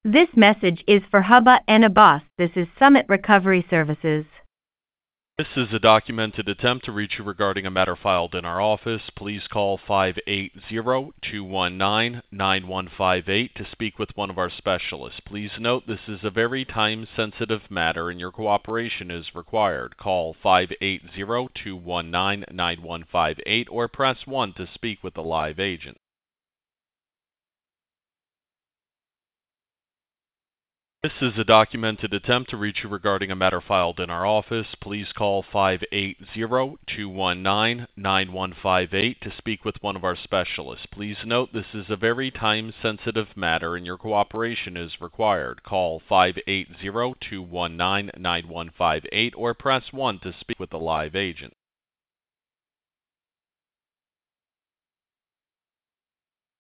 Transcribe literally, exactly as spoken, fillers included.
This message is for Hubba and Abbas. This is Summit Recovery Services. This is a documented attempt to reach you regarding a matter filed in our office. Please call five eight zero, two one nine, nine one five eight to speak with one of our specialists. Please note this is a very time-sensitive matter and your cooperation is required. Call five eight zero, two one nine, nine one five eight or press one to speak with a live agent. This is a documented attempt to reach you regarding a matter filed in our office. Please call five eight zero, two one nine, nine one five eight to speak with one of our specialists. Please note this is a very time-sensitive matter and your cooperation is required. Call five eight zero, two one nine, nine one five eight or press one to speak with a live agent.